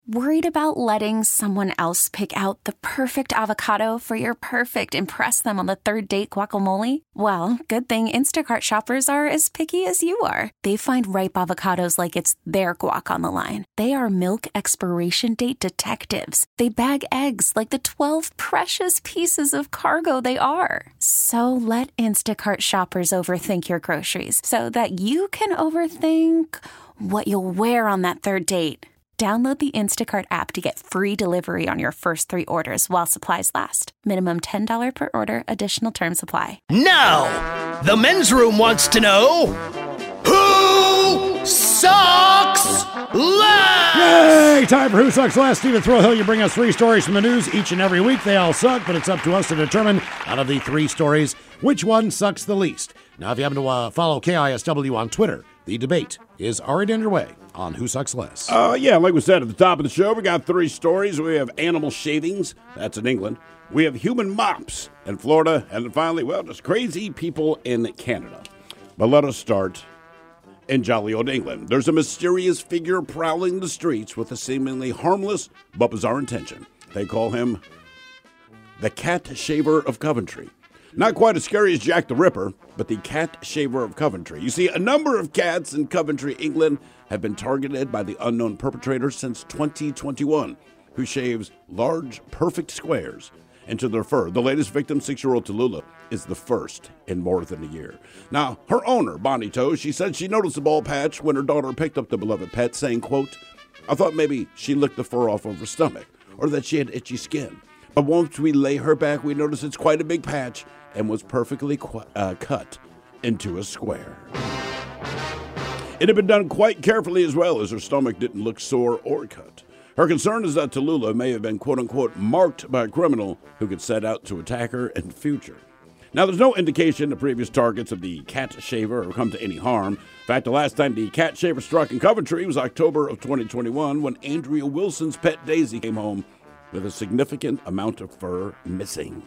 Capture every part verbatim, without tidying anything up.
Worried about letting someone else pick out the perfect avocado for your perfect impress them on the third date guacamole? Well, good thing Instacart shoppers are as picky as you are. They find ripe avocados like it's their guac on the line. They are milk expiration date detectives. They bag eggs like the twelve precious pieces of cargo they are. So let Instacart shoppers overthink your groceries so that you can overthink what you'll wear on that third date. Download the Instacart app to get free delivery on your first three orders while supplies last. Minimum ten dollars per order. Additional terms apply. Now, the men's room wants to know, who sucks less? Yay! Time for Who Sucks Less. Stephen Thrillhill, you bring us three stories from the news each and every week. They all suck, but it's up to us to determine, out of the three stories, which one sucks the least. Now, if you happen to uh, follow K I S W on Twitter, the debate is already underway on Who Sucks Less. Uh, yeah, like we said at the top of the show, we got three stories. We have animal shavings. That's in England. We have human mops in Florida. And then finally, well, just crazy people in Canada. But let us start in jolly old England. There's a mysterious figure prowling the streets with a seemingly harmless but bizarre intention. They call him the Cat Shaver of Coventry. Not quite as scary as Jack the Ripper, but the Cat Shaver of Coventry. You see, a number of cats in Coventry, England, have been targeted by the unknown perpetrator since twenty twenty-one, who shaves large, perfect squares into their fur. The latest victim, six-year-old Tallulah, is the first in more than a year. Now, her owner, Bonnie Toe, she said she noticed the bald patch when her daughter picked up the beloved pet, saying, quote, "I thought maybe she licked the fur off of her stomach, or that she had itchy skin. But once we lay her back, we noticed it's quite a big patch and was perfectly qu- uh, cut into a square." It had been done quite carefully as well, as her stomach didn't look sore or cut. Her concern is that Tallulah may have been quote-unquote marked by a criminal who could set out to attack her in the future. Now, there's no indication the previous targets of the cat shaver have come to any harm. In fact, the last time the cat shaver struck in Coventry was October of twenty twenty-one, when Andrea Wilson's pet Daisy came home with a significant amount of fur missing.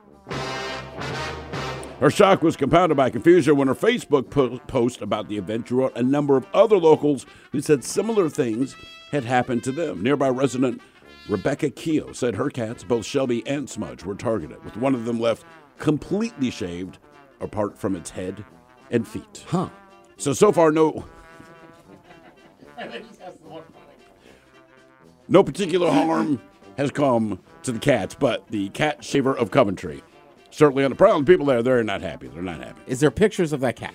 Her shock was compounded by confusion when her Facebook po- post about the event drew out a number of other locals who said similar things had happened to them. Nearby resident Rebecca Keogh said her cats, both Shelby and Smudge, were targeted, with one of them left completely shaved apart from its head and feet. Huh. So, so far, no... no particular harm has come to the cats, but the Cat Shaver of Coventry certainly on the prowl. The people there, they're not happy. They're not happy. Is there pictures of that cat?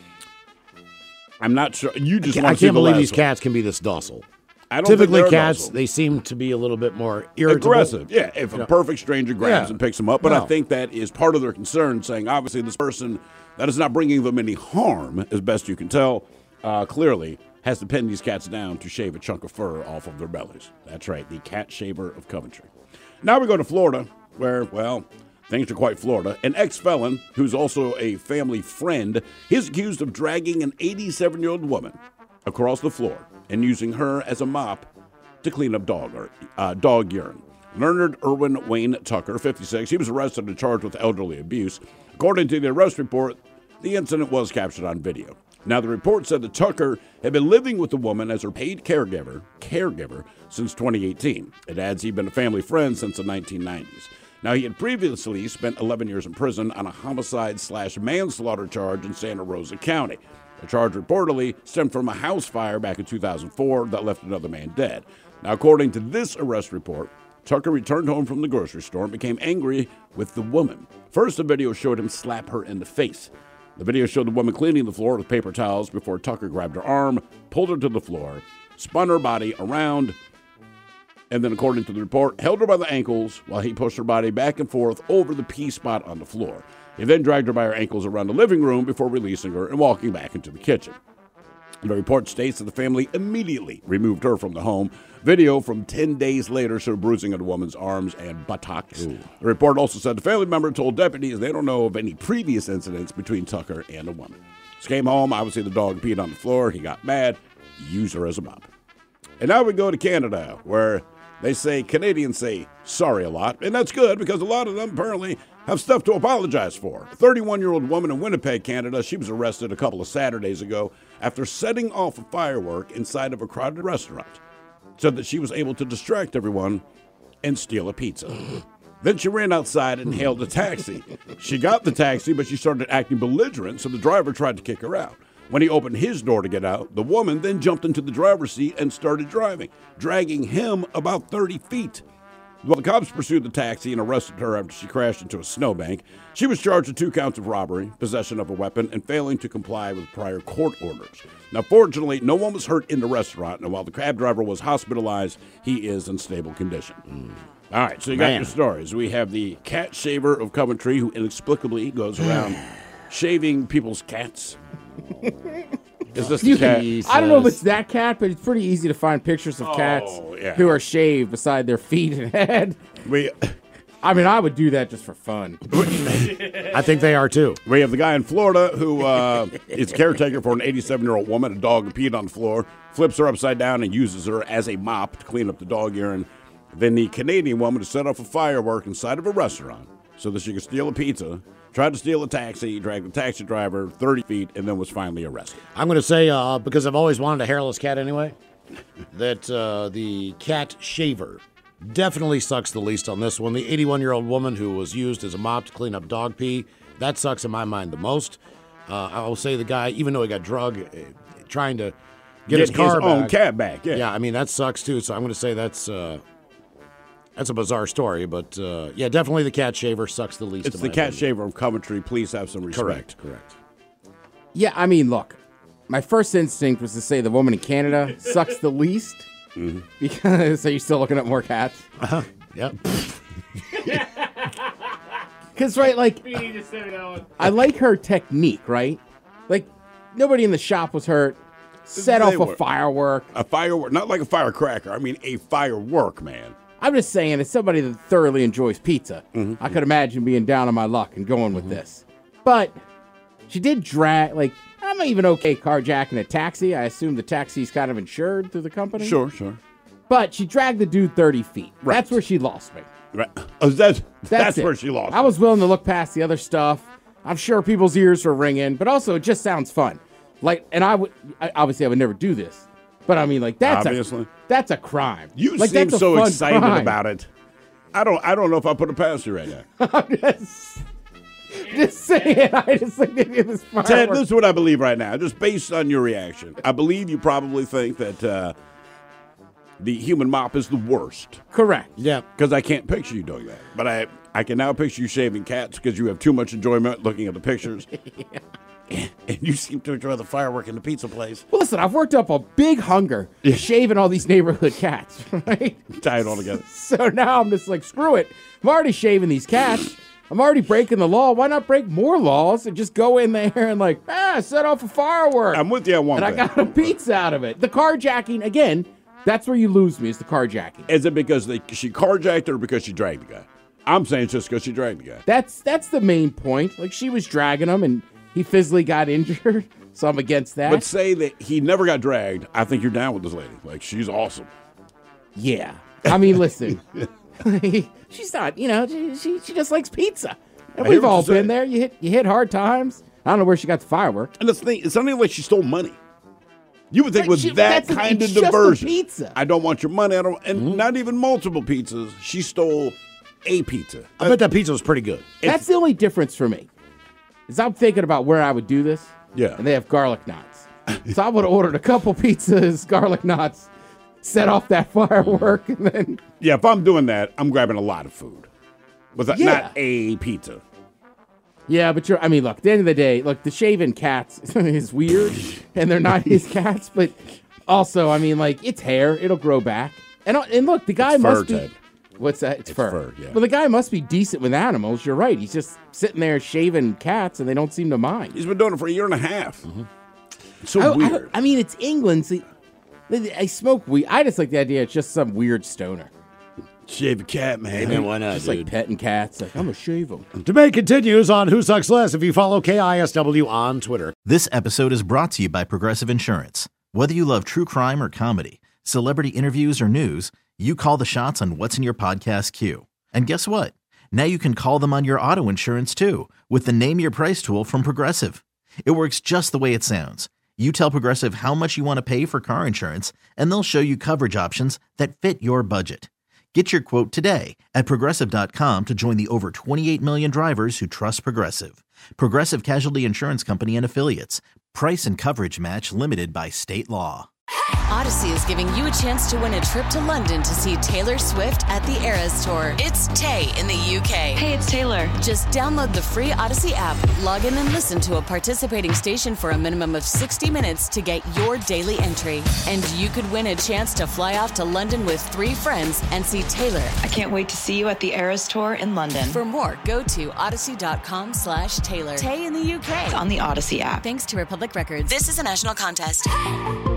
I'm not sure. You just I can't, want I to see can't the believe last these one. cats can be this docile. I don't Typically, think they're cats, docile. they seem to be a little bit more irritable. Aggressive. Yeah, if a perfect stranger grabs Yeah. and picks them up. But No. I think that is part of their concern, saying obviously this person that is not bringing them any harm, as best you can tell, uh, clearly has to pin these cats down to shave a chunk of fur off of their bellies. That's right, the Cat Shaver of Coventry. Now we go to Florida, where, well, things are quite Florida. An ex-felon, who's also a family friend, is accused of dragging an eighty-seven-year-old woman across the floor and using her as a mop to clean up dog, or, uh, dog urine. Leonard Irwin Wayne Tucker, fifty-six, he was arrested and charged with elderly abuse. According to the arrest report, the incident was captured on video. Now, the report said that Tucker had been living with the woman as her paid caregiver, caregiver since twenty eighteen. It adds he'd been a family friend since the nineteen nineties. Now, he had previously spent eleven years in prison on a homicide slash manslaughter charge in Santa Rosa County. The charge reportedly stemmed from a house fire back in two thousand four that left another man dead. Now, according to this arrest report, Tucker returned home from the grocery store and became angry with the woman. First, the video showed him slap her in the face. The video showed the woman cleaning the floor with paper towels before Tucker grabbed her arm, pulled her to the floor, spun her body around, and then, according to the report, held her by the ankles while he pushed her body back and forth over the pee spot on the floor. He then dragged her by her ankles around the living room before releasing her and walking back into the kitchen. The report states that the family immediately removed her from the home. Video from ten days later showed bruising on the woman's arms and buttocks. Ooh. The report also said the family member told deputies they don't know of any previous incidents between Tucker and the woman. She came home. Obviously, the dog peed on the floor. He got mad. Used her as a mop. And now we go to Canada, where they say Canadians say sorry a lot. And that's good, because a lot of them apparently have stuff to apologize for. A thirty-one-year-old woman in Winnipeg, Canada, she was arrested a couple of Saturdays ago after setting off a firework inside of a crowded restaurant. so that she was able to distract everyone and steal a pizza. Then she ran outside and hailed a taxi. She got the taxi, but she started acting belligerent, so the driver tried to kick her out. When he opened his door to get out, the woman then jumped into the driver's seat and started driving, dragging him about thirty feet. While the cops pursued the taxi and arrested her after she crashed into a snowbank, she was charged with two counts of robbery, possession of a weapon, and failing to comply with prior court orders. Now, fortunately, no one was hurt in the restaurant, and while the cab driver was hospitalized, he is in stable condition. Mm. All right, so you got Man. your stories. We have the cat shaver of Coventry who inexplicably goes around shaving people's cats. Is this the You cat? can- I don't know if it's that cat, but it's pretty easy to find pictures of cats Oh, yeah. who are shaved beside their feet and head. We, I mean, I would do that just for fun. I think they are too. we have the guy in Florida who uh, is caretaker for an eighty-seven-year-old woman. A dog peed on the floor, flips her upside down, and uses her as a mop to clean up the dog urine. Then the Canadian woman to set off a firework inside of a restaurant so that she could steal a pizza, tried to steal a taxi, dragged the taxi driver thirty feet, and then was finally arrested. I'm going to say, uh, because I've always wanted a hairless cat anyway, that uh, the cat shaver definitely sucks the least on this one. The eighty-one-year-old woman who was used as a mop to clean up dog pee, that sucks in my mind the most. Uh, I will say the guy, even though he got drug, uh, trying to get, his car own back. cab back. Yeah. Yeah, I mean, that sucks too. So I'm going to say that's uh, that's a bizarre story. But uh, yeah, definitely the cat shaver sucks the least. It's in the my cat opinion. shaver of Coventry. Please have some respect. Correct, correct. Yeah, I mean, look, my first instinct was to say the woman in Canada sucks the least. Mm-hmm. Because, are you still looking at more cats? Yep. Because, right, like, I like her technique, right? Like, nobody in the shop was hurt. Set They off a were. firework. A firework, not like a firecracker. I mean, a firework, man. I'm just saying, as somebody that thoroughly enjoys pizza, Mm-hmm. I could imagine being down on my luck and going with this. But she did drag, like, I'm even okay carjacking a taxi. I assume the taxi's kind of insured through the company. Sure, sure. But she dragged the dude thirty feet. Right. That's where she lost me. Right. Oh, that's that's, That's, it. where she lost. I was willing to look past the other stuff. I'm sure people's ears were ringing, but also it just sounds fun. Like, and I would I, obviously I would never do this, but I mean, like that's Obviously. a that's a crime. You like, seem that's a so fun excited crime. about it. I don't. I don't know if I put it past you right now. I'm just, just saying. I just like maybe this firework. Ted, this is what I believe right now, just based on your reaction. I believe you probably think that uh, the human mop is the worst. Correct. Yeah. Because I can't picture you doing that. But I, I can now picture you shaving cats because you have too much enjoyment looking at the pictures. And you seem to enjoy the firework in the pizza place. Well, listen, I've worked up a big hunger shaving all these neighborhood cats, right? Tie it all together. So now I'm just like, screw it. I'm already shaving these cats. I'm already breaking the law. Why not break more laws and just go in there and like, ah, set off a firework. I'm with you on one and thing. I got a pizza out of it. The carjacking, again, that's where you lose me, is the carjacking. Is it because they, she carjacked her or because she dragged the guy? I'm saying it's just because she dragged the guy. That's that's the main point. Like, she was dragging him and he physically got injured, so I'm against that. But say that he never got dragged. I think you're down with this lady. Like, she's awesome. Yeah. I mean, listen. She's not, you know, she, she she just likes pizza. And I hear we've what all you're saying. been there. You hit you hit hard times. I don't know where she got the firework. And the thing, it's not even like she stole money. You would think But with she- that that's a- kind of it's just a diversion, pizza. I don't want your money. I don't, and not even multiple pizzas. She stole a pizza. I bet that pizza was pretty good. That's the only difference for me. Is I'm thinking about where I would do this. Yeah. And they have garlic knots. So I would have ordered a couple pizzas, garlic knots, set off that firework, and then Yeah, if I'm doing that, I'm grabbing a lot of food, but that- Yeah. not a pizza. yeah, but you're. I mean, look. At the end of the day, look, the shaven cats is weird, and they're not his cats. But also, I mean, like, it's hair; it'll grow back. And and look, the guy It's must fur, be. Ted. What's that? It's, It's fur. fur, yeah. Well, the guy must be decent with animals. You're right. He's just sitting there shaving cats, and they don't seem to mind. He's been doing it for a year and a half. It's so I, I- weird. I mean, it's England. So I smoke weed. I just like the idea. It's just some weird stoner. Shave a cat, man. Man, why not, Just dude? like petting cats. Like, I'm gonna shave them. Debate continues on Who Sucks Less if you follow K I S W on Twitter. This episode is brought to you by Progressive Insurance. Whether you love true crime or comedy, celebrity interviews or news, you call the shots on what's in your podcast queue. And guess what? Now you can call them on your auto insurance too with the Name Your Price tool from Progressive. It works just the way it sounds. You tell Progressive how much you want to pay for car insurance, and they'll show you coverage options that fit your budget. Get your quote today at Progressive dot com to join the over twenty-eight million drivers who trust Progressive. Progressive Casualty Insurance Company and Affiliates. Price and coverage match limited by state law. Odyssey is giving you a chance to win a trip to London to see Taylor Swift at the Eras Tour. It's Tay in the U K. Hey, it's Taylor. Just download the free Odyssey app, log in and listen to a participating station for a minimum of sixty minutes to get your daily entry. And you could win a chance to fly off to London with three friends and see Taylor. I can't wait to see you at the Eras Tour in London. For more, go to odyssey.com slash Taylor. Tay in the U K. It's on the Odyssey app. Thanks to Republic Records. This is a national contest.